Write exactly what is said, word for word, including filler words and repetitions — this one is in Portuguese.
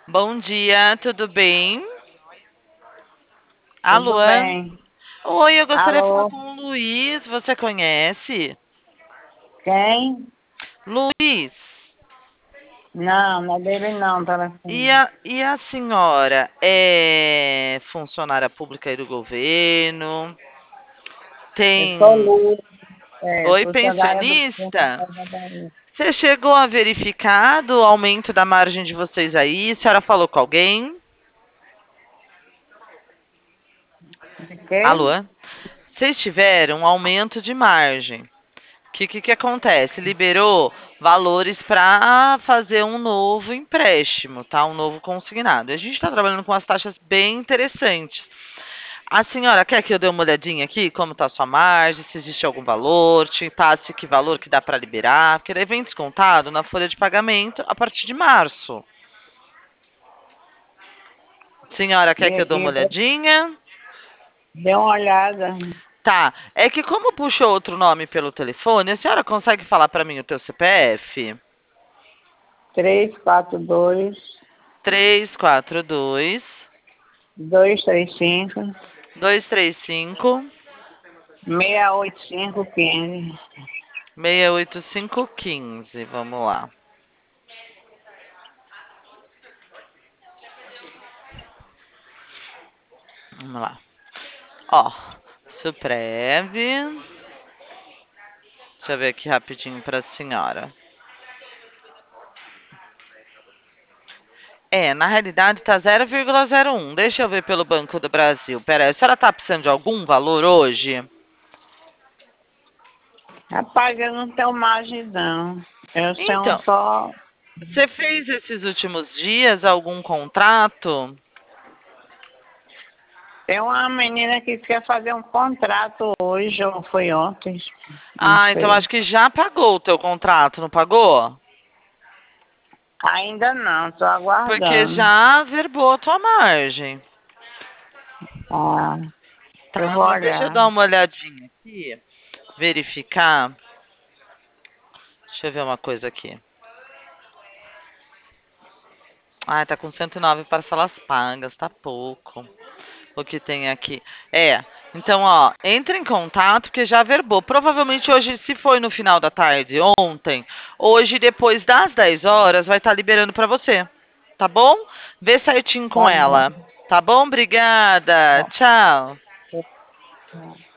Bom dia, tudo bem? Alô? Tudo bem? Oi, eu gostaria de falar Alô? com o Luiz. Você conhece? Quem? Luiz, Não, não é dele não, e telefone. a, e a senhora é funcionária pública aí do governo? Eu sou Tem. Lúcia, é, Oi, funcionária do pensionista? Governo da Bahia. Você chegou a verificar do aumento da margem de vocês aí? A senhora falou com alguém? De quê? Alô? Vocês tiveram um aumento de margem. O que, que, que acontece? Liberou valores para fazer um novo empréstimo, tá? Um novo consignado. A gente está trabalhando com umas taxas bem interessantes. A senhora quer que eu dê uma olhadinha aqui, como está a sua margem, se existe algum valor, te passe que valor que dá para liberar, porque daí vem descontado na folha de pagamento a partir de março. Senhora E, quer que eu dê e uma eu olhadinha? dei uma olhada. Tá, é que como puxou outro nome pelo telefone, a senhora consegue falar para mim o teu C P F? Três, quatro, dois, Três quatro dois dois, três, cinco, dois três cinco seis, oito, cinco, quinze. seis oito cinco um cinco. Vamos lá. Vamos lá. Ó, Suprev. Deixa eu ver aqui rapidinho para a senhora. É, na realidade tá zero vírgula zero um. Deixa eu ver pelo Banco do Brasil. Pera aí, a senhora tá precisando de algum valor hoje? Rapaz, eu não tenho margem não. Eu sou Então, só... você fez esses últimos dias algum contrato? Tem uma menina que quer fazer um contrato hoje, ou foi ontem, não Ah, então sei. acho que já pagou o teu contrato, não pagou? Ainda não, estou Porque aguardando. já verbou a tua margem. Ah, eu Tá, vou mas deixa eu olhar. dar uma olhadinha aqui, verificar. Deixa eu ver uma coisa aqui. Ah, tá com cento e nove parcelas pagas, tá pouco. O que tem aqui. É, então, ó, entre em contato porque já verbou. Provavelmente hoje, se foi no final da tarde, ontem, hoje, depois das dez horas, vai estar liberando pra você. Tá bom? Vê certinho com Tá bom. ela. Tá bom? Obrigada. Tchau. Tá.